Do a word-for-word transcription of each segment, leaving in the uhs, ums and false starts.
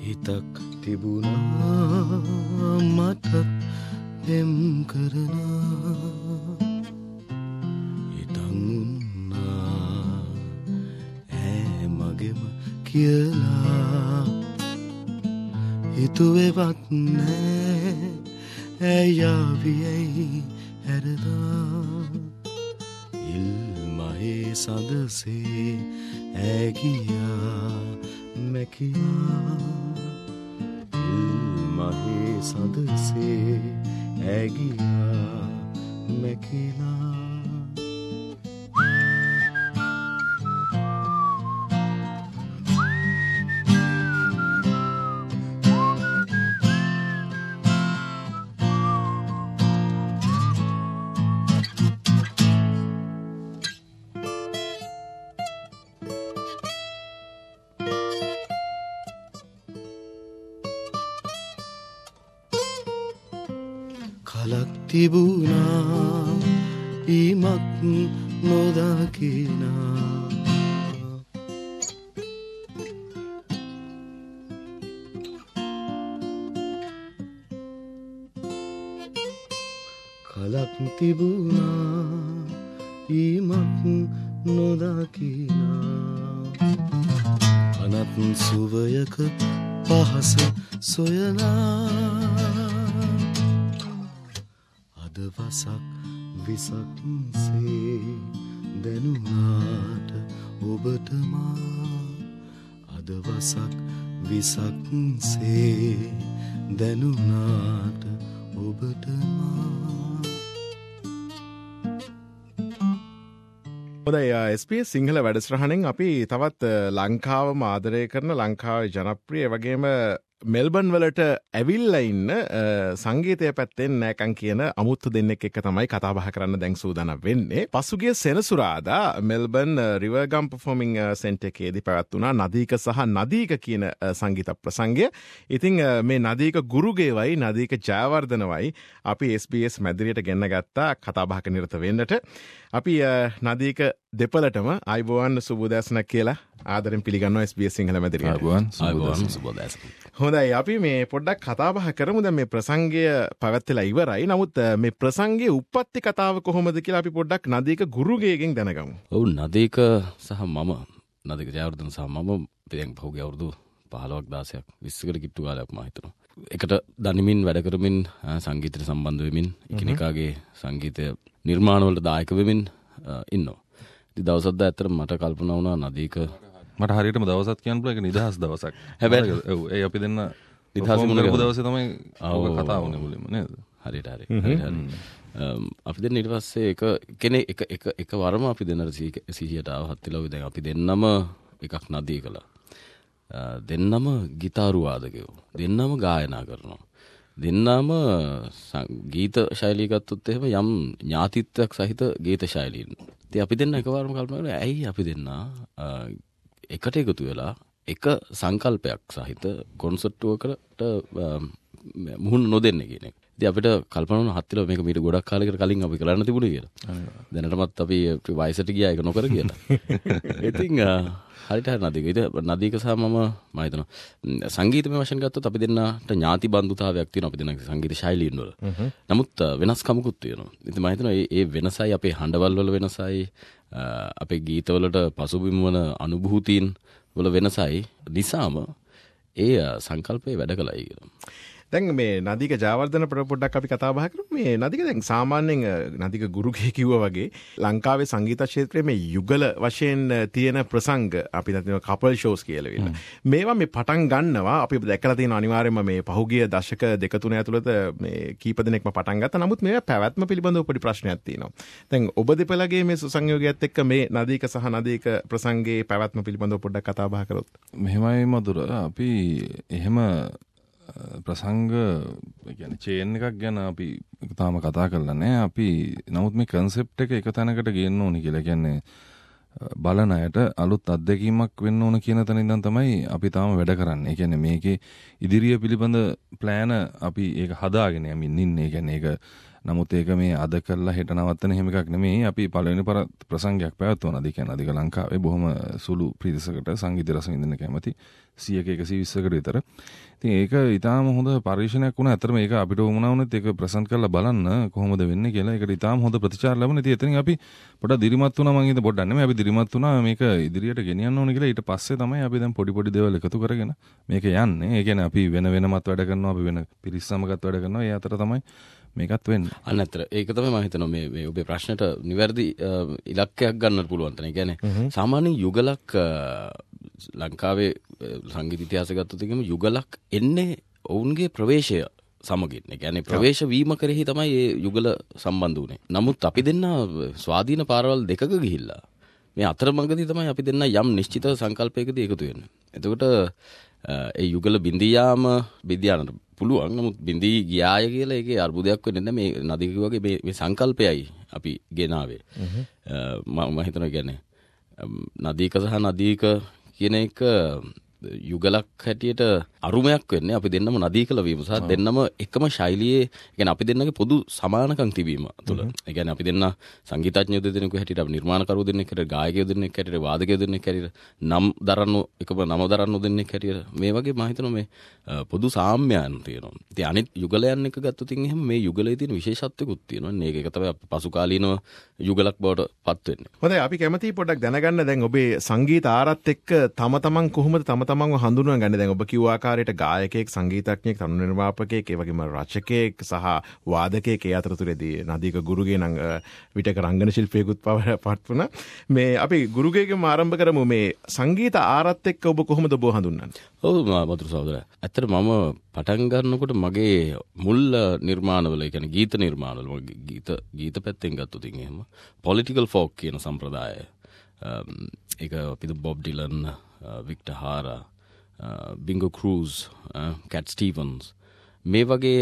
හිතක් තිබුණා මට පෙම් කරන හිතන් උන්නා ඈ මගෙම කියලා හිතුවේවත් නෑ ඇයාවියයි හැරලා ඉල්මහේ සඳසේ ඇගියා මැකිලා ඉල්මහේ සඳසේ ඇගියා මැකිලා කලක් තිබුණා ඊමක් නොදකිනා කලක් තිබුණා ඊමක් නොදකිනා අනත් සුවයක පහස සොයනා දවසක් විසක් සේ දැනුනාට ඔබටමා අදවසක් විසක් සේ දැනුනාට ඔබටමා හොඳයි එස් බී එස් සිංහල වැඩසටහනෙන් අපි තවත් ලංකාවම ආදරය කරන ලංකාවේ ජනප්‍රිය වගේම මෙල්බන් වලට ඇවිල්ලා ඉන්න සංගීතය පැත්තෙන් නෑකන් කියන අමුත්තු දෙන්නෙක් එක්ක තමයි කතා බහ කරන්න දැන් සූදානම් වෙන්නේ. පසුගිය සෙනසුරාදා මෙල්බන් රිවර්ගම් පර්ෆෝමිං සෙන්ටර් එකේදී පැවැත්වුණා නදීක සහ නදීක කියන සංගීත ප්‍රසංගය. ඉතින් මේ නදීක ගුරුගේවයි නදීක ජයවර්ධනවයි අපි එස් බී එස් මැදිරියට ගෙන්න ගත්තා කතා බහක නිරත වෙන්නට. අපි නදීක දෙපළටම අයිබෝවන් සුබෝදෑසන කියලා ආදරෙන් පිළිගන්නවා එස් බී එස් සිංහල මැදිරියට. අයිබෝවන් සුබෝදෑසන. හොඳයි අපි මේ පොඩ්ඩක් කතා බහ කරමු. දැන් මේ ප්‍රසංගය පැවැත්වලා ඉවරයි. නමුත් මේ ප්‍රසංගයේ උප්පත්ති කතාව කොහොමද කියලා අපි පොඩ්ඩක් නදීක ගුරුගෙන් දැනගමු. ඔව් නදීක සහ මම නදීක ජයවර්ධන සහ මම දැන් පහුගිය අවුරුදු පහළොවක් දාසයක් විස්සකට කිට්ටු කාලයක් මම හිතනවා. එකට දනිමින් වැඩ කරමින් සංගීතයට සම්බන්ධ වෙමින් එකිනෙකාගේ සංගීතය නිර්මාණවලට දායක වෙමින් ඉන්නවා. ඉතින් දවසක් දා ඇත්තට මට කල්පනා වුණා නදීක මට හරියටම දවසක් කියන්න පුළුවන් ඒක නිදහස් දවසක්. හැබැයි ඔව් ඒ අපි දෙන්න නිදහස් මුල දවසේ තමයි ඔබ කතා වුණේ මුලින්ම නේද? හරියට හරි. හරියට හරි. අපි දෙන්න ඊට පස්සේ එක කෙනෙක් එක එක එක වරම අපි දෙන්නට සිහියට ආවහත් වෙලා දැන් අපි දෙන්නම එකක් නදී කළා. දෙන්නම ගිතාරු වාදකයෝ. දෙන්නම ගායනා කරනවා. දෙන්නම ගීත ශෛලිය ගත්තොත් එහෙම යම් ඥාතිත්වයක් සහිත ගීත ශෛලීන්. ඉතින් අපි දෙන්න එකවරම කල්පනා කරලා ඇයි අපි දෙන්න එකට එකතු වෙලා එක සංකල්පයක් සහිත කොන්සර්ට්ුවකට මුහුණ නොදෙන්න කියන එක. ඉතින් අපිට කල්පනා වුණා හත්තිල මේක මීට ගොඩක් කාලයකට කලින් අපි කරන්න තිබුණේ කියලා. දැනටමත් අපි වයසට ගියා ඒක නොකර කියලා. ඉතින් හරියට හරි නදීක. ඉතින් නදීක සහ මම මම හිතනවා සංගීතමය වශයෙන් ගත්තොත් අපි දෙන්නට ඥාති බන්ධුතාවයක් තියෙනවා අපි දෙන්නගේ සංගීත ශෛලීන් වල. නමුත් වෙනස්කමකුත් තියෙනවා. ඉතින් මම හිතනවා මේ වෙනසයි අපේ හඬවල් වල වෙනසයි අපේ ගීතවලට පසුබිම් වන අනුභූතීන් වල වෙනසයි නිසාම ඒ සංකල්පේ වැඩ කළයි කියලා. දැන් මේ නදීක ජයවර්ධන පොඩ්ඩක් අපි කතා බහ කරමු. මේ නදීක දැන් සාමාන්‍යයෙන් නදීක ගුරුගේ කිව්වා වගේ ලංකාවේ සංගීත ක්ෂේත්‍රයේ මේ යුගල වශයෙන් තියෙන ප්‍රසංග අපි දන්නවා කපල් ෂෝස් කියලා වෙලා. මේවා මේ පටන් ගන්නවා අපි දැකලා තියෙන අනිවාර්යයෙන්ම මේ පහුගිය දශක දෙක තුන ඇතුළත මේ කීප දෙනෙක්ම පටන් ගත්තා. නමුත් මේවා පැවැත්ම පිළිබඳව පොඩි ප්‍රශ්නයක් තියෙනවා. දැන් ඔබ දෙපළගේ මේ සුසංයෝගයත් එක්ක මේ නදීක සහ නදීක ප්‍රසංගයේ පැවැත්ම පිළිබඳව පොඩ්ඩක් කතා බහ කරොත්. මෙහෙමයි මధుර අපි එහෙම ප්‍රසංග කියන්නේ චේන් එකක් ගැන අපි තාම කතා කරලා නැහැ. අපි නමුත් මේ concept එක එක තැනකට ගේන්න ඕනි කියලා. කියන්නේ බලන අයට අලුත් අත්දැකීමක් වෙන්න ඕන කියන තැන ඉඳන් තමයි අපි තාම වැඩ කරන්නේ. ඒ කියන්නේ මේකේ ඉදිරිය පිළිබඳ plan අපි ඒක හදාගෙන යමින් ඉන්නේ. ඒ කියන්නේ ඒක නමුත් ඒක මේ අද කරලා හෙට නවත්තන එහෙම එකක් නෙමෙයි. අපි පළවෙනි ප්‍රසංගයක් පැවැත්වුවා. අද කියන්නේ අධික ලංකාවේ බොහොම සුළු පිරිසකට සංගීත රස විඳින්න කැමති සියයක එකසිය විස්සකට විතර. ඉතින් ඒක ඊටාම හොඳ පරිශ්‍රණයක් වුණා. ඇත්තටම ඒක අපිට වුණා වුණත් ඒක ප්‍රසන්ට් කරලා බලන්න කොහොමද වෙන්නේ කියලා. ඒකට ඊටාම හොඳ ප්‍රතිචාර ලැබුණා. ඉතින් එතනින් අපි පොඩ්ඩක් දිරිමත් වුණා. මම හිතුවා පොඩ්ඩක් නෙමෙයි අපි දිරිමත් වුණා මේක ඉදිරියට ගෙනියන්න ඕනේ කියලා. ඊට පස්සේ තමයි අපි දැන් පොඩි පොඩි දේවල් එකතු කරගෙන මේක යන්නේ. ඒ කියන්නේ අපි වෙන වෙනමත් වැඩ කරනවා. අපි වෙන පිරිස් සමගත් වැඩ කරනවා. ඒ අතර තමයි මේකත් වෙන්නේ. අන්න ඇත්තට ඒක තමයි මම හිතනවා මේ මේ ඔබේ ප්‍රශ්නට නිවැරදි ඉලක්කයක් ගන්නට පුළුවන් තැන. ඒ කියන්නේ සාමාන්‍යයෙන් යුගලක් ලංකාවේ සංගීත ඉතිහාසය ගත්තොත් එකම යුගලක් එන්නේ ඔවුන්ගේ ප්‍රවේශය සමගින්. ඒ කියන්නේ ප්‍රවේශ වීම කෙරෙහි තමයි මේ යුගල සම්බන්ධ වුනේ. නමුත් අපි දෙන්න ස්වාධීන පාරවල් දෙකක ගිහිල්ලා මේ අතරමඟදී තමයි අපි දෙන්න යම් නිශ්චිත සංකල්පයකදී එකතු වෙන්නේ. එතකොට ඒ යුගල බින්දියාම බින්දියානට පුළුවන්. නමුත් බින්දී ගියාය කියලා ඒකේ අර්බුදයක් වෙන්නේ නැහැ. මේ නදීක වගේ මේ මේ සංකල්පයයි අපි ගෙනාවේ. මම හිතනවා කියන්නේ නදීක සහ නදීක කියන එක යුගලක් හැටියට අරුමයක් වෙන්නේ අපි දෙන්නම නදීකල වීම සහ දෙන්නම එකම ශෛලියේ කියන්නේ අපි දෙන්නගේ පොදු සමානකම් තිබීම තුළ. ඒ කියන්නේ අපි දෙන්න සංගීතඥයෝ දෙදෙනෙකු හැටියට අපි නිර්මාණකරුවෝ දෙන්නෙක් හැටියට ගායකයෝ දෙන්නෙක් හැටියට වාදකයෝ දෙන්නෙක් හැටියට නම් දරන්නු එකම නම දරන්නු දෙන්නෙක් හැටියට මේ වගේ මම හිතනවා මේ පොදු සාම්‍යයන් තියෙනවා. ඉතින් අනිත් යුගලයන් එක ගත්තොත් එහෙම මේ යුගලයේ තියෙන විශේෂත්වයකුත් තියෙනවා. මේක එක තමයි පසු කාලීනව යුගලක් බවට පත් වෙන්නේ. හොඳයි අපි කැමතියි පොඩ්ඩක් දැනගන්න දැන් ඔබේ සංගීත ආරත් එක්ක තම තමන් කොහොමද තම තමන්ව හඳුන්වා ගන්නේ? දැන් ඔබ කිව්ව ආකාරයට ගායකයෙක්, සංගීතඥයෙක්, තනු නිර්මාපකයෙක්, ඒ වගේම රචකයෙක් සහ වාදකයෙක් ඒ අතරතුරේදී නදීක ගුරුගේ නම් විටක රංගන ශිල්පියෙකුත් පත් වුණා. මේ අපි ගුරුගේගෙන් ආරම්භ කරමු. මේ සංගීත ආරත් එක්ක ඔබ කොහොමද ඔබ හඳුන්වන්නේ? ඔව් මధుර සහෝදරයා. ඇත්තට මම පටන් ගන්නකොට මගේ මුල් නිර්මාණවල, ඒ කියන්නේ ගීත නිර්මාණවල මගේ ගීත ගීත පැත්තෙන් ගත්තොත් එහෙම පොලිටිකල් ෆෝක් කියන සම්ප්‍රදාය. ඒක අපිට බොබ් ඩිලන්, වික්ටර් හාරා, බිංගෝ ක්‍රූස්, කැට් ස්ටීවන්ස් මේ වගේ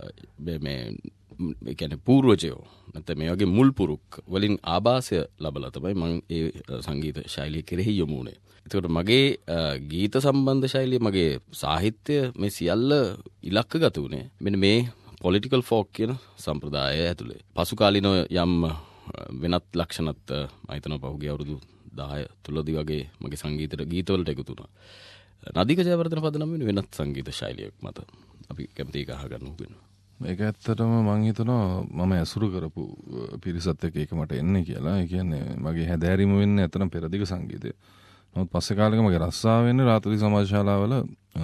මේ ඒ කියන්නේ පූර්වජයෝ නැත්නම් මේ වගේ මුල් පුරුක් වලින් ආభాසය ලැබලා තමයි මම ඒ සංගීත ශෛලිය කෙරෙහි යොමු වුණේ. එතකොට මගේ ගීත සම්බන්ධ ශෛලිය, මගේ සාහිත්‍ය මේ සියල්ල ඉලක්කගත වුණේ මෙන්න මේ පොලිටිකල් ෆෝක් කියන සම්ප්‍රදාය ඇතුලේ. පසු කාලිනව යම් වෙනත් ලක්ෂණත් මම හිතනවා පහුගිය අවුරුදු දහය තුලදී වගේ මගේ සංගීතයට ගීතවලට එකතු වුණා. නදීක ජයවර්ධන පදනම් වෙන වෙනත් සංගීත ශෛලියක් මත අපි කැමති එක අහගන්න උගෙනවා. මේක ඇත්තටම මං හිතනවා මම ඇසුරු කරපු පිරිසත් එක්ක ඒක මට එන්නේ කියලා. ඒ කියන්නේ මගේ හැදෑරීම වෙන්නේ ඇත්තටම පෙරදිග සංගීතය. නමුත් පස්සේ කාලෙක මගේ රස්සාව වෙන්නේ රාත්‍රී සමාජ ශාලාවල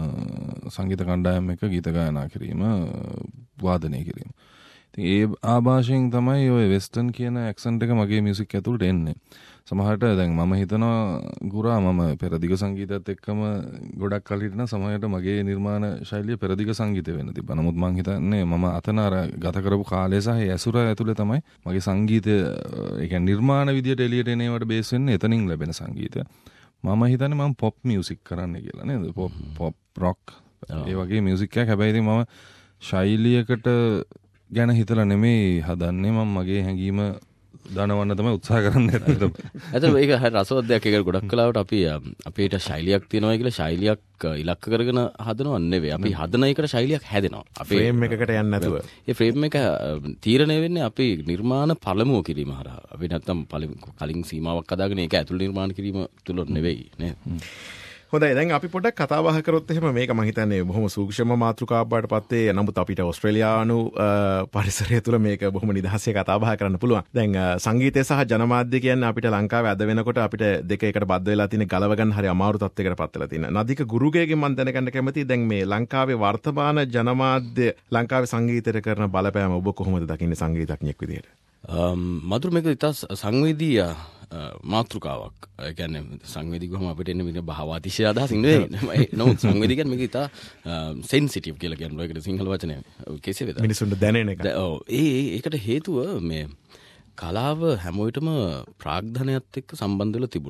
සංගීත කණ්ඩායම් එක්ක ගීත ගායනා කිරීම, වාදනය කිරීම. ඉතින් ඒ ආభాෂයෙන් තමයි ඔය වෙස්ටර්න් කියන ඇක්සන්ට් එක මගේ මියුසික් ඇතුළට එන්නේ. සමහරට දැන් මම හිතනවා ගුරා මම පෙරදිග සංගීතයත් එක්කම ගොඩක් කල් හිටන සමහරට මගේ නිර්මාණ ශෛලිය පෙරදිග සංගීතය වෙන්න තිබ්බා. නමුත් මම හිතන්නේ මම අතන අර ගත කරපු කාලය සහ ඒ ඇසුර ඇතුලේ තමයි මගේ සංගීතය, ඒ කියන්නේ නිර්මාණ විදියට එළියට එන ඒවාට බේස් වෙන්නේ එතනින් ලැබෙන සංගීතය. මම හිතන්නේ මම පොප් මියුසික් කරන්න කියලා නේද? පොප් පොප් රොක් ඒ වගේ මියුසික් එකක්. හැබැයි ඉතින් මම ශෛලියකට ගැන හිතලා නෙමෙයි හදන්නේ. මම මගේ හැඟීම දනවන්න තමයි උත්සාහ කරන්නේ. ඇත්තටම ඒක හරි රසවත් දෙයක්. ඒක ගොඩක් කලාවට අපි අපේට ශෛලියක් තියෙනවා කියලා ශෛලියක් ඉලක්ක කරගෙන හදනව නෙවෙයි. අපි හදන එකට ශෛලියක් හැදෙනවා. අපේ ෆ්‍රේම් එකකට යන්නේ නැතුව. ඒ ෆ්‍රේම් එක තීරණය වෙන්නේ අපි නිර්මාණ පළමුව කිරීම හරහා. අපි නැත්තම් කලින් සීමාවක් හදාගෙන ඒක ඇතුළේ නිර්මාණ කිරීම තුල නෙවෙයි නේද? හොඳයි දැන් අපි පොඩ්ඩක් කතා බහ කරොත් එහෙම මේක මම හිතන්නේ බොහොම සූක්ෂම මාතෘකාවක් බවට පත් වේ. නමුත් අපිට ඕස්ට්‍රේලියානු පරිසරය තුළ මේක බොහොම නිදහසේ කතා බහ කරන්න පුළුවන්. දැන් සංගීතය සහ ජනමාධ්‍ය කියන්නේ අපිට ලංකාවේ අද වෙනකොට අපිට දෙක එකට බද්ධ වෙලා තියෙන ගලව ගන්න හරි අමාරු තත්යකට පත් වෙලා තියෙන. නදීක ගුරුගේගෙන් මම දැනගන්න කැමතියි දැන් මේ ලංකාවේ වර්තමාන ජනමාධ්‍ය ලංකාවේ සංගීතයට කරන බලපෑම ඔබ කොහොමද දකින්නේ සංගීතඥයෙක් විදිහට? මధుර මේක ඉතා සංවේදී මාතෘකාවක්. ඒ කියන්නේ සංවේදී ගොම අපිට එන්නේ මේ භාවාතිශය අදහසින් නෙවෙයි. නමුත් සංවේදී කියන්නේ මේක ඉතා සෙන්සිටිව් කියලා කියනවා. ඒකට සිංහල වචනය කෙසේ වෙතත් මිනිසුන්ට දැනෙන එක. ඔව් ඒ ඒකට හේතුව මේ කලාව හැම විටම ප්‍රාග්ධනයත් එක්ක සම්බන්ධ වෙලා තිබුණා.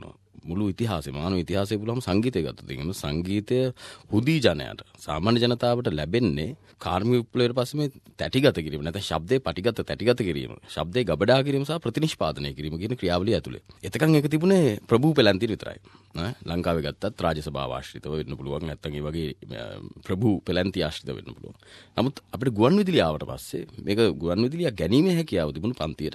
මුළු ඉතිහාසෙ මානව ඉතිහාසය පුළුවන් සංගීතය ගත්තොත් එහෙම සංගීතය හුදී ජනයාට සාමාන්‍ය ජනතාවට ලැබෙන්නේ කාර්මික විප්ලවයට පස්සේ මේ තැටිගත කිරීම නැත්නම් ශබ්දේ පටිගත තැටිගත කිරීම ශබ්දේ ගබඩා කිරීම සහ ප්‍රතිනිෂ්පාදනය කිරීම කියන ක්‍රියාවලිය ඇතුලේ. එතකන් ඒක තිබුණේ ප්‍රභූ පෙළැන්තිය විතරයි. ඈ ලංකාවේ ගත්තත් රාජසභාව ආශ්‍රිතව වෙන්න පුළුවන් නැත්නම් ඒ වගේ ප්‍රභූ පෙළැන්තිය ආශ්‍රිතව වෙන්න පුළුවන්. නමුත් අපිට ගුවන් විදුලිය ආවට පස්සේ මේක ගුවන් විදුලිය ගැනීමේ හැකියාව තිබුණු පන්තියට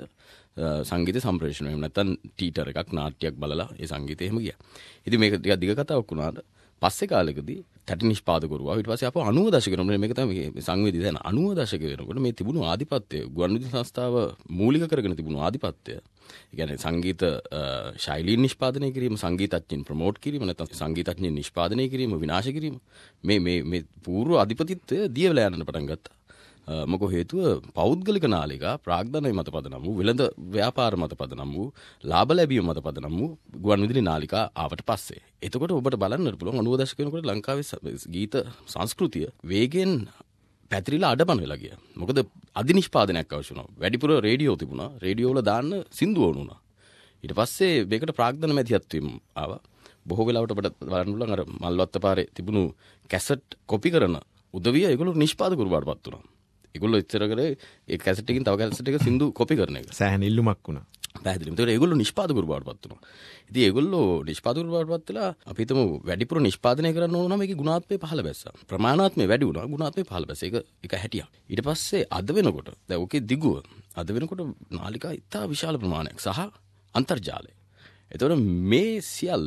සංගීත සම්ප්‍රේෂණය එහෙම නැත්නම් ටීටර් එකක් නාට්‍යයක් බලලා ඒ සංගීතය එහෙම ගියා. ඉතින් මේක ටිකක් දිග කතාවක් වුණාට පස්සේ කාලෙකදී තැටි නිෂ්පාදකවරුවා ඊට පස්සේ අපෝ අනූව දශක වෙනකොට මේක තමයි සංවේදී දැන් අනූව දශක වෙනකොට මේ තිබුණු ආධිපත්‍යය ගුවන් විදුලි සංස්ථාව මූලික කරගෙන තිබුණු ආධිපත්‍යය. ඒ කියන්නේ සංගීත ශෛලීන් නිෂ්පාදනය කිරීම සංගීතඥයින් ප්‍රොමෝට් කිරීම නැත්නම් සංගීතඥයින් නිෂ්පාදනය කිරීම විනාශ කිරීම මේ මේ මේ පූර්ව අධිපතිත්වය දිය වෙලා යන්න පටන් ගත්තා. මොකෝ හේතුව පෞද්ගලික නාලිකා ප්‍රාග්ධනය මත පදනම් වූ වෙළඳ ව්‍යාපාර මත පදනම් වූ ලාභ ලැබීම මත පදනම් වූ ගුවන් විදුලි නාලිකා ආවට පස්සේ. එතකොට ඔබට බලන්න පුළුවන් අනූව දශක වෙනකොට ලංකාවේ ගීත සංස්කෘතිය වේගෙන් පැතිරිලා අඩපණ වෙලා ගියා. මොකද අධිනිෂ්පාදනයක් අවශ්‍ය වුණා. වැඩිපුර රේඩියෝ තිබුණා. රේඩියෝ වල දාන්න සින්දු ඕන වුණා. ඊට පස්සේ මේකට ප්‍රාග්ධන මැදිහත් වීම ආවා. බොහෝ වෙලාවට අපිට බලන්න පුළුවන් අර මල්වත්ත පාරේ තිබුණු කැසට් කොපි කරන උදවිය ඒගොල්ලෝ නිෂ්පාදකවරු වඩපත් වුණා. ඒගොල්ලෝ ඉස්සර කරේ ඒ කැසට් එකකින් තව කැසට් එකක සින්දු කොපි කරන එක. සෑහෙන ඉල්ලුමක් වුණා. පැහැදිලිවම. ඒකට ඒගොල්ලෝ නිෂ්පාදකවරු බවටපත් වුණා. ඉතින් ඒගොල්ලෝ නිෂ්පාදකවරු බවටපත් වෙලා අපි හිතමු වැඩිපුර නිෂ්පාදනය කරන්න ඕන නම් ඒකේ ගුණාත්මය පහළ බැස්සා. ප්‍රමාණාත්මය වැඩි වුණා ගුණාත්මය පහළ බැස්සා. ඒක එක හැටියක්. ඊට පස්සේ අද වෙනකොට දැන් ඔකේ දිගුව අද වෙනකොට නාලිකා ඉතා විශාල ප්‍රමාණයක් සහ අන්තර්ජාලය. එතකොට මේ සියල්ල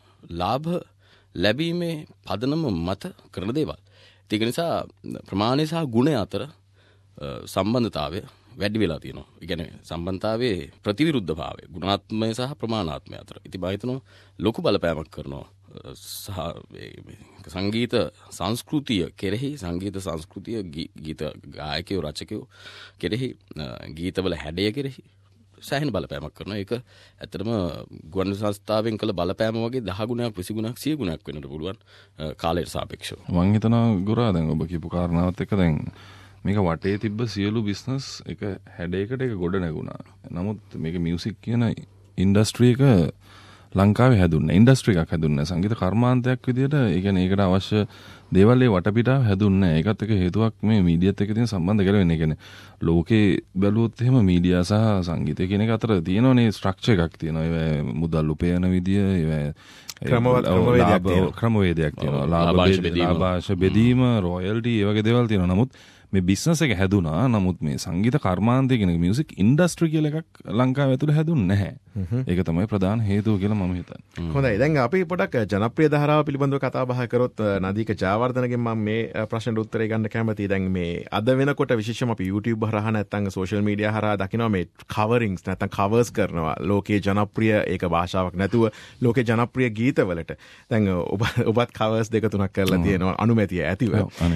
ලාභ ලැබීමේ පදනම මත කරන දේවල්. ඒක නිසා ප්‍රමාණය සහ ගුණය අතර සම්බන්ධතාවය වැඩි වෙලා තියෙනවා. ඒ කියන්නේ සම්බන්ධතාවයේ ප්‍රතිවිරුද්ධභාවය ගුණාත්මය සහ ප්‍රමාණාත්මය අතර. ඉතින් මම හිතනවා ලොකු බලපෑමක් කරනවා සහ සංගීත සංස්කෘතිය කෙරෙහි සංගීත සංස්කෘතිය ගීත ගායකයෝ රචකයෝ කෙරෙහි ගීතවල හැඩය කෙරෙහි සෑහෙන බලපෑමක් කරනවා. ඒක ඇත්තටම ගුවන් සංස්ථාවෙන් කළ බලපෑම වගේ දහ ගුණයක් විසි ගුණයක් සිය ගුණයක් වෙන්නට පුළුවන් කාලයට සාපේක්ෂව. මම හිතනවා ගුරා දැන් ඔබ කියපු කාරණාවත් එක්ක දැන් මේක වටේ තිබ්බ සියලු බිස්නස් එක හැඩයකට එක ගොඩ නැගුණා. නමුත් මේක මියුසික් කියන ඉන්ඩස්ට්‍රි එක ලංකාවේ හැදුන්නේ. ඉන්ඩස්ට්‍රි එකක් හැදුන්නේ සංගීත කර්මාන්තයක් විදියට. ඒ කියන්නේ ඒකට අවශ්‍ය දේවල් ඒ වටපිටාව හැදුන්නේ නැහැ. ඒකත් එක හේතුවක් මේ මීඩියත් එක්ක තියෙන සම්බන්ධ ගැලවෙන්නේ. ඒ කියන්නේ ලෝකේ බැලුවොත් එහෙම මීඩියා සහ සංගීතය කියන එක අතර තියෙනවනේ ස්ට්‍රක්චර් එකක් තියෙනවා. ඒ මුදල් උපයන විදිය, ඒ ක්‍රමවේදයක් තියෙනවා. ලාභාංශ බෙදීම, රොයල්ටි ඒ වගේ දේවල් තියෙනවා. නමුත් මේ බිස්නස් එක හැදුනා. නමුත් මේ සංගීත කර්මාන්තය කියන මියුසික් ඉන්ඩස්ට්‍රි කියලා එකක් ලංකාව ඇතුළේ හැදුන්නේ නැහැ. ඒක තමයි ප්‍රධාන හේතුව කියලා මම හිතන්නේ. හොඳයි. දැන් අපි පොඩක් ජනප්‍රිය ධාරාව පිළිබඳව කතා බහ කරොත් නදීක ජයවර්ධනගෙන් මම මේ ප්‍රශ්නෙට උත්තරේ ගන්න කැමතියි. දැන් මේ අද වෙනකොට විශේෂම අපි YouTube හරහා නැත්නම් සෝෂල් මීඩියා හරහා දකිනවා මේ කවරින්ග්ස් නැත්නම් කවර්ස් කරනවා ලෝකේ ජනප්‍රිය ඒක භාෂාවක් නැතුව ලෝකේ ජනප්‍රිය ගීතවලට. දැන් ඔබ ඔබත් කවර්ස් දෙක තුනක් කරලා තියෙනවා අනුමැතිය ඇතිව.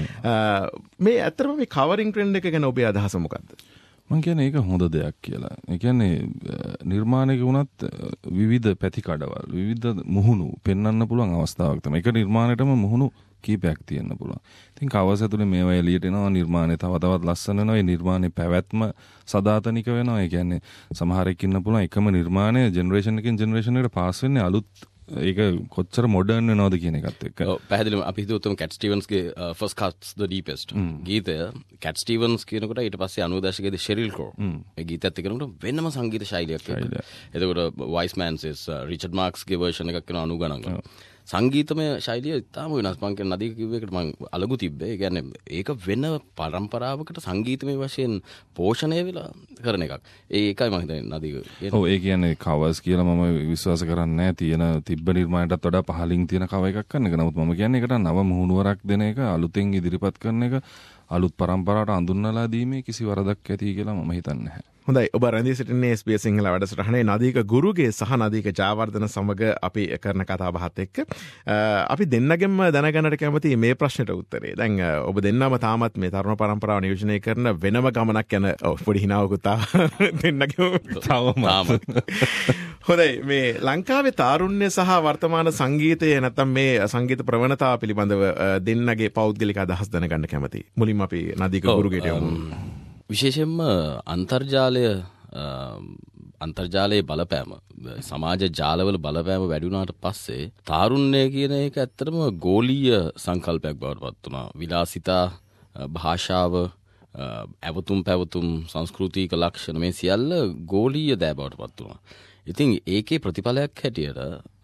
මේ ඇත්තටම මේ කවරින් ට්‍රෙන්ඩ් එක ගැන ඔබේ අදහස මොකක්ද? මම කියන්නේ ඒක හොඳ දෙයක් කියලා. ඒ කියන්නේ නිර්මාණයක වුණත් විවිධ පැතිකඩවල්, විවිධ මුහුණු පෙන්වන්න පුළුවන් අවස්ථාවක් තමයි. ඒක නිර්මාණයටම මුහුණු කීපයක් තියෙන්න පුළුවන්. ඉතින් කවර්ස් ඇතුලේ මේවා එළියට එනවා, නිර්මාණය තව තවත් ලස්සන වෙනවා, ඒ නිර්මාණයේ පැවැත්ම සදාතනික වෙනවා. ඒ කියන්නේ සමහරෙක් ඉන්න පුළුවන් එකම නිර්මාණය ජෙනරේෂන් එකකින් ජෙනරේෂන් එකට පාස් වෙන්නේ අලුත් ඒක කොච්චර මොඩර්න් වෙනවද කියන එකත් එක්ක. ඔව් පැහැදිලිවම අපි හිතුවොත් කැට් ස්ටීවන්ස්ගේ ෆස්ට් කට්ස් ද ඩීපෙස්ට් ගීතය කැට් ස්ටීවන්ස් කියනකොට ඊට පස්සේ අනූ දශකයේදී ෂෙරිල් ක්‍රෝ ඒ ගීතයත් එක්කනකොට වෙනම සංගීත ශෛලියක් එක්ක. එතකොට වයිස්මෑන්ස්ස් රිචඩ් මාක්ස්ගේ වර්ෂන් එකක් වෙනවා අනූ ගණන්. සංගීතමය ශෛලිය ඉතාම වෙනස්. මම කියන නදී කිව්ව එකට මම අලගු තිබ්බේ. ඒ කියන්නේ ඒක වෙන පරම්පරාවකට සංගීතමය වශයෙන් පෝෂණය වෙලා කරන එකක්. ඒකයි මම හිතන්නේ නදී කියන්නේ. ඔව් ඒ කියන්නේ කවර්ස් කියලා මම විශ්වාස කරන්නේ නැහැ. තියෙන තිබ්බ නිර්මාණයටත් වඩා පහලින් තියෙන කව එකක් කරන එක. නමුත් මම කියන්නේ ඒකට නව මුහුණුවරක් දෙන එක, අලුතෙන් ඉදිරිපත් කරන එක, අලුත් පරම්පරාවට අඳුන්වලා දීමේ කිසි වරදක් ඇති කියලා මම හිතන්නේ නැහැ. හොඳයි. ඔබ රැඳී සිටින්නේ එස් බී එස් සිංහල වැඩසටහනේ නදීක ගුරුගේ සහ නදීක ජයවර්ධන සමග අපි කරන කතා බහත් එක්ක අපි දෙන්නගෙන්ම දැනගන්නට කැමති මේ ප්‍රශ්නෙට උත්තරේ. දැන් ඔබ දෙන්නම තාමත් මේ තරුණ පරම්පරාව නියෝජනය කරන වෙනම ගමනක් යන පොඩි හිනාවකුත් දෙන්නගෙම තවම. හොඳයි. මේ ලංකාවේ තාරුණ්‍ය සහ වර්තමාන සංගීතය නැත්නම් මේ සංගීත ප්‍රවණතාව පිළිබඳව දෙන්නගේ පෞද්ගලික අදහස් දැනගන්න කැමතියි. මුලින්ම අපි නදීක ගුරුගේට යමු. විශේෂයෙන්ම අන්තර්ජාලය අන්තර්ජාලයේ බලපෑම සමාජ ජාලවල බලපෑම වැඩි වුණාට පස්සේ තාරුණ්‍ය කියන එක ඇත්තටම ගෝලීය සංකල්පයක් බවට පත් වුණා. විලාසිතා භාෂාව ඇවතුම් පැවතුම් සංස්කෘතික ලක්ෂණ මේ සියල්ල ගෝලීය දෑ බවට පත් වුණා. ඉතින් ඒකේ ප්‍රතිඵලයක් හැටියට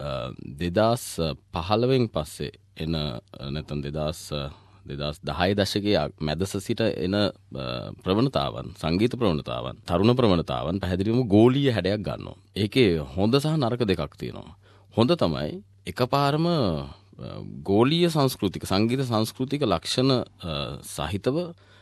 දෙදාස් පහළවෙන් පස්සේ එන නැත්නම් දෙදාස් දෙදාස් දහය දශකයේ මැදස සිට එන ප්‍රවණතාවන් සංගීත ප්‍රවණතාවන් තරුණ ප්‍රවණතාවන් පැහැදිලිවම ගෝලීය හැඩයක් ගන්නවා. ඒකේ හොඳ සහ නරක දෙකක් තියෙනවා. හොඳ තමයි එකපාරම ගෝලීය සංස්කෘතික සංගීත සංස්කෘතික ලක්ෂණ සහිතව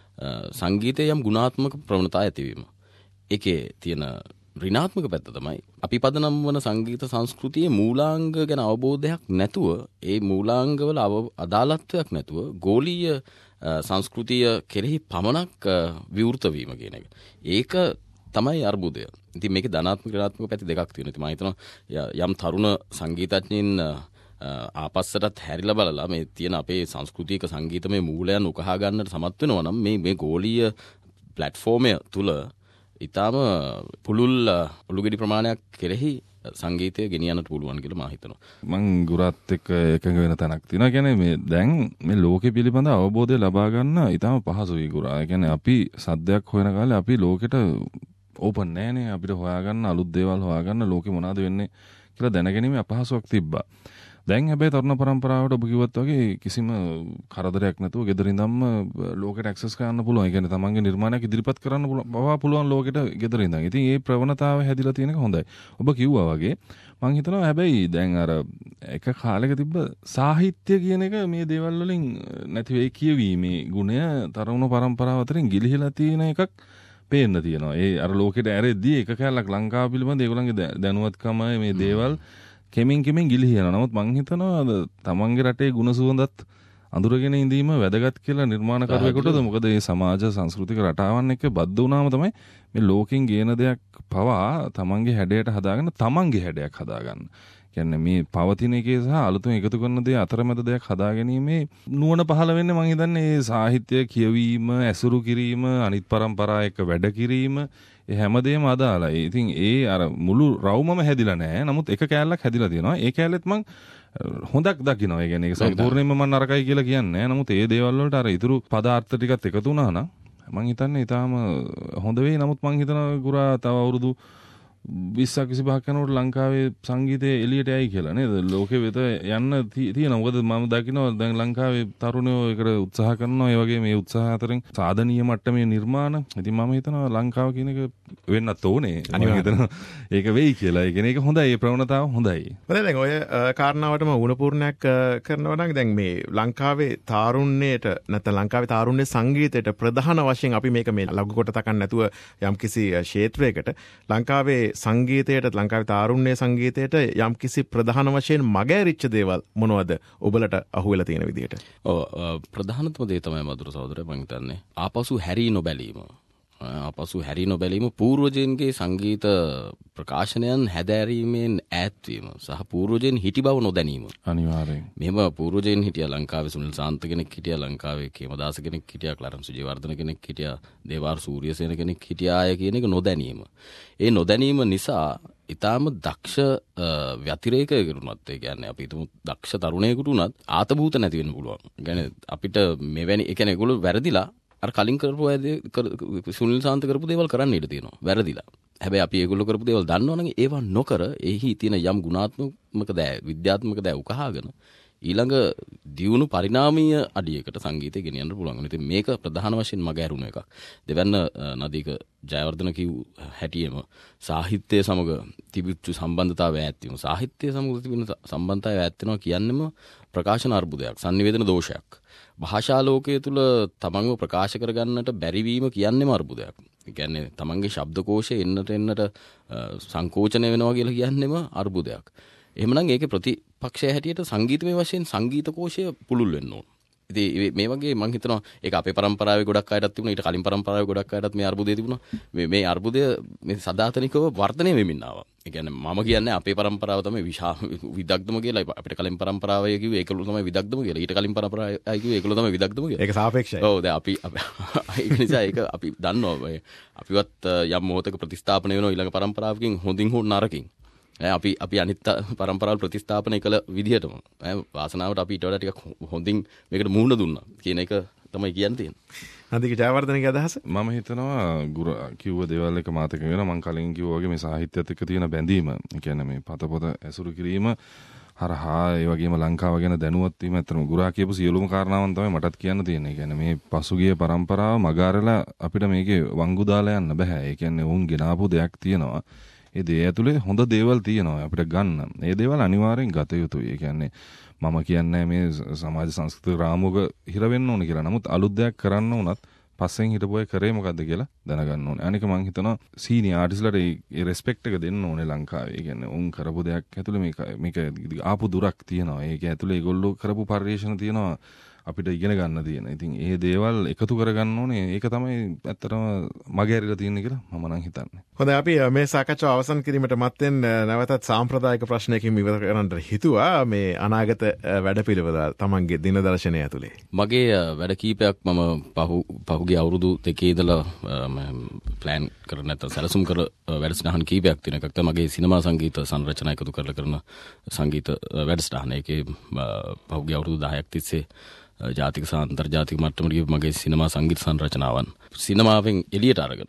සංගීතයේ යම් ගුණාත්මක ප්‍රවණතා ඇතිවීම. ඒකේ තියෙන ඍණාත්මක පැත්ත තමයි අපි පදනම් වන සංගීත සංස්කෘතියේ මූලාංග ගැන අවබෝධයක් නැතුව ඒ මූලාංගවල අදාළත්වයක් නැතුව ගෝලීය සංස්කෘතිය කෙරෙහි පමණක් විවෘත වීම කියන එක. ඒක තමයි අර්බුදය. ඉතින් මේකේ ධනාත්මක ඍණාත්මක පැති දෙකක් තියෙනවා. ඉතින් මම හිතනවා යම් තරුණ සංගීතඥයින් ආපස්සටත් හැරිලා බලලා මේ තියෙන අපේ සංස්කෘතික සංගීතමය මූලයන් උකහා ගන්නට සමත් වෙනවා නම් මේ මේ ගෝලීය ප්ලැට්ෆෝමය තුල ඊටාම පුළුල් ඔලුගෙඩි ප්‍රමාණයක් කෙරෙහි සංගීතය ගෙනියන්නට පුළුවන් කියලා මම හිතනවා. මං ගුරත් එක්ක එකඟ වෙන තැනක් තියෙනවා. කියන්නේ මේ දැන් මේ ලෝකෙ පිළිබඳ අවබෝධය ලබා ගන්න ඊටාම පහසුයි ගුරා. ඒ කියන්නේ අපි සද්දයක් හොයන කාලේ අපි ලෝකෙට ඕපන් නෑනේ. අපිට හොයාගන්න අලුත් දේවල් හොයාගන්න ලෝකෙ මොනවද වෙන්නේ කියලා දැනගැනීමේ අපහසුයක් තිබ්බා. දැන් හැබැයි තරුණ පරම්පරාවට ඔබ කිව්වත් වගේ කිසිම කරදරයක් නැතුව ගෙදර ඉඳන්ම ලෝකෙට ඇක්සස් කරන්න පුළුවන්. ඒ කියන්නේ තමන්ගේ නිර්මාණයක් ඉදිරිපත් කරන්න පුළුවන් ලෝකෙට ගෙදර ඉඳන්. ඉතින් මේ ප්‍රවණතාව හැදිලා තියෙන එක හොඳයි. ඔබ කිව්වා වගේ මම හිතනවා හැබැයි දැන් අර එක කාලෙක තිබ්බ සාහිත්‍ය කියන එක මේ දේවල් වලින් නැති වෙයි කියවීමේ ගුණය තරුණ පරම්පරාව අතරින් ගිලිහිලා තියෙන එකක් පේන්න තියෙනවා. ඒ අර ලෝකෙට ඇරෙද්දී එක කැලක් ලංකාව පිළිබඳ ඒගොල්ලන්ගේ දැනුවත්කම මේ දේවල් කෙමින් කෙමින් ගිලිහි යනවා. නමුත් මං හිතනවා තමන්ගේ රටේ ගුණ සුවඳත් අඳුරගෙන ඉඳීම වැදගත් කියලා නිර්මාණකරුවෙකුටද. මොකද මේ සමාජ සංස්කෘතික රටාවන් එක්ක බද්ධ වුණාම තමයි මේ ලෝකෙන් ගේන දෙයක් පවා තමන්ගේ හැඩයට හදාගන්න තමන්ගේ හැඩයක් හදාගන්න. කියන්නේ මේ පවතින එකේ සහ අලුතෙන් එකතු කරන දේ අතරමැද දෙයක් හදාගැනීමේ නුවණ පහළ වෙන්නේ මං හිතන්නේ මේ සාහිත්‍ය කියවීම, ඇසුරු කිරීම, අනිත් පරම්පරා එක්ක වැඩ කිරීම ඒ හැමදේම අදාළයි. ඉතින් ඒ අර මුළු රවුමම හැදිලා නැහැ. නමුත් එක කෑල්ලක් හැදිලා තියෙනවා. ඒ කෑල්ලෙත් මං හොඳක් දකිනවා. ඒ කියන්නේ ඒක සම්පූර්ණයෙන්ම මම නරකයි කියලා කියන්නේ නැහැ. නමුත් ඒ දේවල් වලට අර ඉතුරු පදාර්ථ ටිකත් එකතු වුණා නම් මං හිතන්නේ ඊටාම හොඳ වෙයි. නමුත් මං හිතනවා ගුරා තව අවුරුදු විස්සක් විසිපහක් යනකොට ලංකාවේ සංගීතය එළියට යයි කියලා නේද? ලෝකෙ වෙත යන්න තියෙනවා. මොකද මම දකිනවා දැන් ලංකාවේ තරුණයෝ ඒකට උත්සාහ කරනවා. ඒ වගේ මේ උත්සාහ අතරින් සාධනීය මට්ටමේ නිර්මාණ. ඉතින් මම හිතනවා ලංකාව කියන එක වෙන්නත් ඕනේ. මම හිතනවා ඒක වෙයි කියලා. ඒ කියන්නේ ඒක හොඳයි. ඒ ප්‍රවණතාව හොඳයි. හොඳයි. දැන් ඔය කාරණාවටම උණපූර්ණයක් කරනවා නම් දැන් මේ ලංකාවේ තාරුණ්‍යයට නැත්නම් ලංකාවේ තාරුණ්‍ය සංගීතයට ප්‍රධාන වශයෙන් අපි මේක මේ ලඝු කොට තකන්න නැතුව යම්කිසි ක්ෂේත්‍රයකට ලංකාවේ සංගීතයට ලංකාවේ තාරුණ්‍ය සංගීතයට යම් කිසි ප්‍රධාන වශයෙන් මගහැරිච්ච දේවල් මොනවද ඔබලට අහුවෙලා තියෙන විදිහට? ඔව් ප්‍රධානතම දේ තමයි මధుර සහෝදරයා මම හිතන්නේ ආපසු හැරී නොබැලීම. ආපසු හැරී නොබැලීම පූර්වජයන්ගේ සංගීත ප්‍රකාශනයන් හැදෑරීමෙන් ඈත්වීම සහ පූර්වජයන් හිටි බව නොදැනීම. අනිවාර්යෙන්. මෙහෙම පූර්වජයන් හිටියා ලංකාවේ සුනිල් සාන්ත කෙනෙක් හිටියා ලංකාවේ කේමදාස කෙනෙක් හිටියා ක්ලරන්ස් විජේවර්ධන කෙනෙක් හිටියා දේවාර් සූරියසේන කෙනෙක් හිටියාය කියන එක නොදැනීම. ඒ නොදැනීම නිසා ඊටාම දක්ෂ ව්‍යතිරේකයකට ඒ කියන්නේ අපි හිතමු දක්ෂ තරුණයෙකුට උනත් ආතබූත නැති වෙන්න පුළුවන්. ඒ කියන්නේ අපිට මෙවැනි ඒ කියන්නේ ඒගොල්ලෝ වැරදිලා අර කලින් කරපු අය සුනිල් සාන්ත කරපු දේවල් කරන්න ඉඩ තියෙනවා. වැරදිලා. හැබැයි අපි ඒගොල්ලෝ කරපු දේවල් දන්නවනම් ඒවා නොකර එහි තියෙන යම් ගුණාත්මක දෑ විද්‍යාත්මක දෑ උකහාගෙන ඊළඟ දියුණු පරිණාමීය අඩියකට සංගීතය ගෙනියන්න පුළුවන්. ඉතින් මේක ප්‍රධාන වශයෙන් මග ඇරුණු එකක්. දෙවැන්න නදීක ජයවර්ධන කිව් හැටියෙම සාහිත්‍යය සමග තිබිච්ච සම්බන්ධතාවය ඈත් වීම. සාහිත්‍යය සමග තිබෙන සම්බන්ධතාවය ඈත් වෙනවා කියන්නේම ප්‍රකාශන අර්බුදයක්, sannivedana දෝෂයක්. භාෂා ලෝකයේ තුල තමන්ව ප්‍රකාශ කරගන්නට බැරිවීම කියන්නේම අර්බුදයක්. ඒ කියන්නේ තමන්ගේ ශබ්දකෝෂය එන්නට එන්නට සංකෝචනය වෙනවා කියලා කියන්නේම අර්බුදයක්. එහෙමනම් ඒකේ ප්‍රතිපක්ෂය හැටියට සංගීතමය වශයෙන් සංගීත කෝෂය පුළුල් වෙන්න ඕන. ඉතින් මේ වගේ මම හිතනවා ඒක අපේ පරම්පරාවේ ගොඩක් අයටත් තිබුණා. ඊට කලින් පරම්පරාවේ ගොඩක් අයටත් මේ අර්බුදය තිබුණා. මේ මේ අර්බුදය මේ සදාතනිකව වර්ධනය වෙමින් ආවා. ඒ කියන්නේ මම කියන්නේ අපේ પરම්පරාව තමයි විශා විදග්ධම කියලා. අපිට කලින් પરම්පරාවයි කිව්වේ ඒකළු තමයි විදග්ධම කියලා. ඊට කලින් પરම්පරාවයි කිව්වේ ඒකළු තමයි විදග්ධම කියලා. ඒක සාපේක්ෂයි. ඔව් දැන් අපි ඒක නිසා ඒක අපි දන්නවා. අපිවත් යම් මොහොතක ප්‍රතිස්ථාපනය වෙනවා ඊළඟ પરම්පරාවකින් හොඳින් හෝ නරකින්. අපි අපි අනිත් પરම්පරාවල් ප්‍රතිස්ථාපනය කළ විදිහටම වාසනාවට අපි ඊට වඩා ටිකක් හොඳින් මේකට මුහුණ දුන්නා කියන එක තමයි කියන්න තියෙන්නේ. නදීක ජයවර්ධනගේ අදහස? මම හිතනවා ගුර කිව්ව දේවල් එක මාතක වෙනවා. මම කලින් කිව්වා වගේ මේ සාහිත්‍යයත් එක්ක තියෙන බැඳීම. ඒ කියන්නේ මේ පතපොත ඇසුරු කිරීම හරහා ඒ වගේම ලංකාව ගැන දැනුවත් වීම අතරම ගුරා කියපු සියලුම කාරණාවන් තමයි මටත් කියන්න තියෙන්නේ. ඒ කියන්නේ මේ පසුගිය પરම්පරාව මගාරලා අපිට මේකේ වංගු දාලා යන්න බෑ. ඒ කියන්නේ වුන් ගෙනාපු දෙයක් තියෙනවා. ඒ දේ ඇතුලේ හොඳ දේවල් තියෙනවා අපිට ගන්න. ඒ දේවල් අනිවාර්යෙන් ගත යුතුයි. ඒ කියන්නේ මම කියන්නේ මේ සමාජ සංස්කෘතික රාමුවක හිර වෙන්න ඕනේ කියලා. නමුත් අලුත් දෙයක් කරන්න උනත් පස්සෙන් හිටපු අය කරේ මොකද්ද කියලා දැනගන්න ඕනේ. අනික මම හිතනවා සීනියර් ආටිස්ට්ලාට ඒ රෙස්පෙක්ට් එක දෙන්න ඕනේ ලංකාවේ. ඒ කියන්නේ උන් කරපු දෙයක් ඇතුලේ මේක මේක ආපු දුරක් තියෙනවා. ඒක ඇතුලේ ඒගොල්ලෝ කරපු පරිශ්‍රණ තියෙනවා. අපිට ඉගෙන ගන්න තියෙන. ඉතින් ඒ දේවල් එකතු කරගන්න ඕනේ. ඒක තමයි ඇත්තටම මගේ ඇරිලා තියෙන්නේ කියලා මම නම් හිතන්නේ. හොඳයි අපි මේ සාකච්ඡාව අවසන් කිරීමට මත්තෙන් නැවතත් සාම්ප්‍රදායික ප්‍රශ්නයකින් ඉවර කරන්න හිතුවා මේ අනාගත වැඩපිළිවෙල තමන්ගේ දින දර්ශනය ඇතුලේ. මගේ වැඩ කීපයක් මම පහු පහුගිය අවුරුදු දෙකේ ඉඳලා ප්ලෑන් කරන නැත්නම් සැලසුම් කර වැඩසටහන් කීපයක් තියෙන එකක් තමයි මගේ සිනමා සංගීත සංරචනා එකතු කරලා කරන සංගීත වැඩසටහන. ඒකේ පහුගිය අවුරුදු දහයක් තිස්සේ ජාතික සහ අන්තර්ජාතික මට්ටමට ගිය මගේ සිනමා සංගීත සංරචනාවන් සිනමාවෙන් එළියට අරගෙන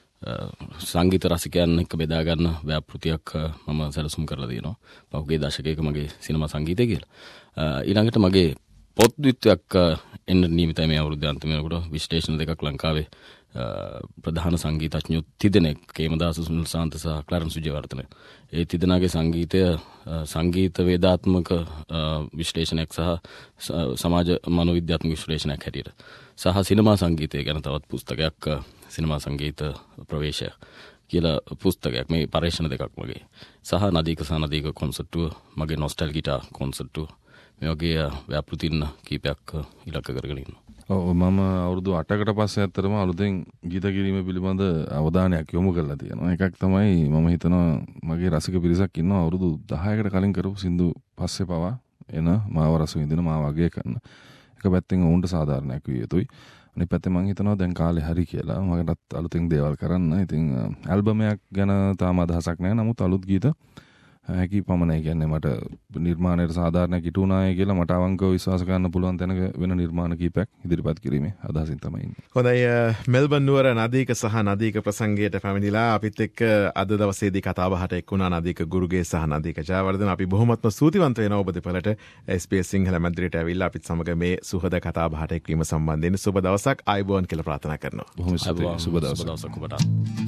සංගීත රසිකයන් එක්ක බෙදා ගන්න ව්‍යාපෘතියක් මම සැලසුම් කරලා තියෙනවා. පහුගිය දශකයක මගේ සිනමා සංගීතය කියලා. ඊළඟට මගේ පොත් ද්විත්වයක් එන්න නියමිතයි මේ අවුරුද්ද අන්තිම වෙනකොට. විශ්ලේෂණ දෙකක් ලංකාවේ ප්‍රධාන සංගීතඥයෝ තිදෙනෙක් කේමදාස සුනිල් සාන්ත සහ ක්ලරන්ස් විජේවර්ධන. ඒ තිදෙනාගේ සංගීතය සංගීත වේදාත්මක විශ්ලේෂණයක් සහ සමාජ මනෝවිද්‍යාත්මක විශ්ලේෂණයක් හැටියට සහ සිනමා සංගීතය ගැන තවත් පුස්තකයක් සිනමා සංගීත ප්‍රවේශය කියලා පුස්තකයක් මේ පරීක්ෂණ දෙකක් මගේ සහ නදීක සහ නදීක කොන්සර්ට්ටුව මගේ නොස්ටැල්ගිටා කොන්සර්ට්ටුව මේ වගේ ව්‍යාපෘතින් කීපයක් ඉලක්ක කරගෙන ඉන්නවා. ඔව් මම අවුරුදු අටකට පස්සේ ඇත්තටම අලුතෙන් ගීත කිරීම පිළිබඳ අවධානයක් යොමු කරලා තියෙනවා. එකක් තමයි මම හිතනවා මගේ රසික පිරිසක් ඉන්නවා අවුරුදු දහයකට කලින් කරපු සින්දු පස්සේ පවා එන මාව රස විඳින මාව වගේ කරන. එක පැත්තෙන් උන්ට සාධාරණයක් විය යුතුයි. අනිත් පැත්තෙන් මම හිතනවා දැන් කාලේ හරි කියලා. මකටත් අලුතෙන් දේවල් කරන්න. ඉතින් ඇල්බමයක් ගැන තාම අදහසක් නැහැ. නමුත් අලුත් ගීත හැකි පමණයි. කියන්නේ මට නිර්මාණයට සාධාරණයක් ඉටු වුණාය කියලා මට අවංකව විශ්වාස කරන්න පුළුවන් තැනක වෙන නිර්මාණ කීපයක් ඉදිරිපත් කිරීමේ අදහසින් තමයි ඉන්නේ. හොඳයි මෙල්බන් නුවර නදීක සහ නදීක ප්‍රසංගයට පැමිණිලා අපිත් එක්ක අද දවසේදී කතා බහට එක් වුණා නදීක ගුරුගේ සහ නදීක ජයවර්ධන. අපි බොහොමත්ම ස්තුතිවන්ත වෙනවා ඔබ දෙපළට එස් පී එස් සිංහල මැදිරියට ඇවිල්ලා අපිත් සමග මේ සුහද කතා බහට එක්වීම සම්බන්ධයෙන් සුබ දවසක් ආයුබෝවන් කියලා ප්‍රාර්ථනා කරනවා. බොහොම ස්තුතියි. සුබ දවසක් ඔබට.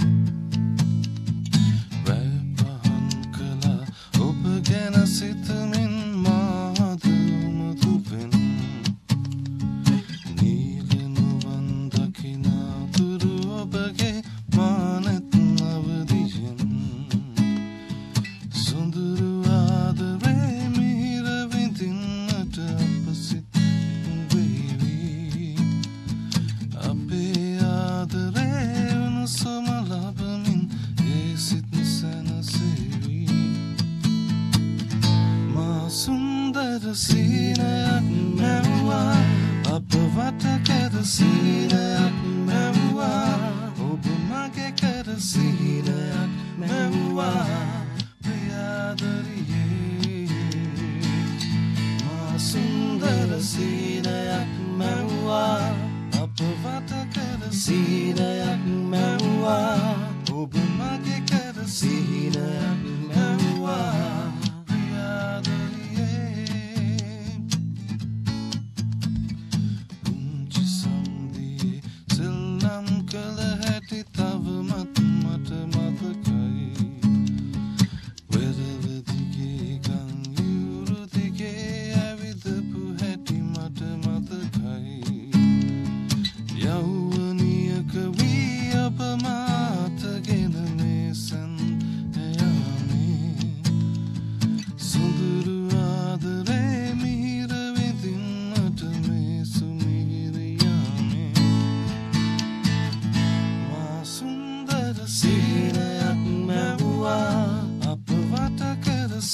ගැන සිතමින් මාදම දුපෙන් නීලනුවන් දකිනාතුරු ඔබගේ මානෙත් නවදියෙන් සුඳුරු ආදරේ මිහිර විඳින්නට අප සිත් වේවි අපේ ආදරේ උණුසුම ලබමින් ඒ සිත් සැනසේවි. My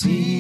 see